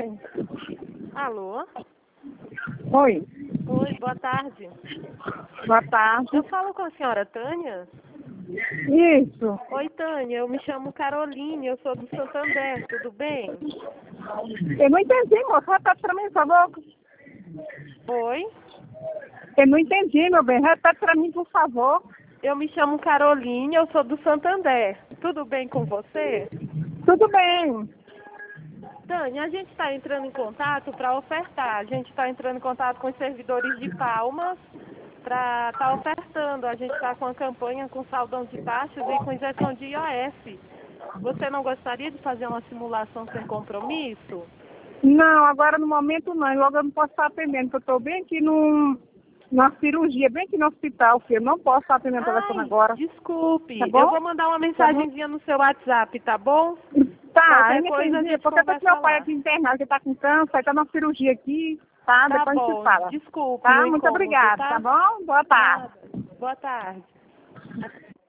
Oi. Alô? Oi. Oi, boa tarde. Boa tarde. Eu falo com a senhora Tânia? Isso. Oi, Tânia, eu me chamo Caroline, eu sou do Santander, tudo bem? Eu não entendi, moço. Repete pra mim, por favor. Oi? Eu não entendi, meu bem. Repete pra mim, por favor. Eu me chamo Caroline, eu sou do Santander, tudo bem com você? Tudo bem. Tânia, a gente está entrando em contato para ofertar. A gente está entrando em contato com os servidores de Palmas para estar ofertando. A gente está com a campanha com saldão de taxas e com injeção de IOF. Você não gostaria de fazer uma simulação sem compromisso? Não, agora no momento não. Logo eu não posso estar atendendo, porque eu estou bem aqui numa cirurgia, bem aqui no hospital, filho. Eu não posso estar atendendo o telefone agora. Desculpe. Tá bom? Eu vou mandar uma mensagenzinha no seu WhatsApp, tá bom? Tá, Qualquer eu não coisa a entendi. gente Porque eu tô com conversa meu pai lá. aqui internado, que tá com câncer, aí tá na cirurgia aqui, tá? Tá Depois a gente bom, fala. desculpe Tá? o Muito incômodo, obrigada, tá? tá bom? Boa tarde. Nada. Boa tarde.